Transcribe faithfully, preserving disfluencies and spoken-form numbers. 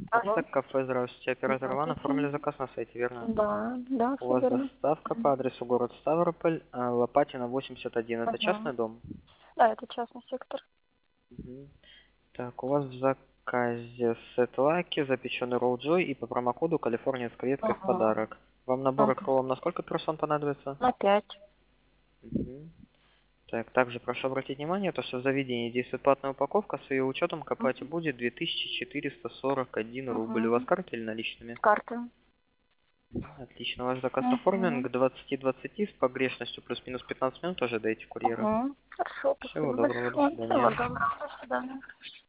Алло. Спартак кафе, здравствуйте. Оператор Иван, Здравствуйте. оформили заказ на сайте, верно? Да, да, У все вас верно. доставка по адресу город Ставрополь, а, Лопатина, восемьдесят один. Это частный Ага. дом? Да, это частный сектор. Мгм. Так, у вас в заказе сет-лаки, запеченный ролл Джой и по промокоду Калифорния с креветкой в Ага. подарок. Вам набор Ага. кроллом на сколько персон понадобится? На пять. Мгм. Так, также прошу обратить внимание, то, что в заведении действует платная упаковка, с ее учетом к оплате будет две тысячи четыреста сорок один рубль. У вас Угу. карта или наличными? С карты. Отлично, ваш заказ оформлен. Угу. К двадцати двадцати с погрешностью плюс-минус пятнадцать минут ожидаете курьера. Угу. Хорошо, Всего спасибо доброго, до большое. Всего свидания. доброго. До свидания.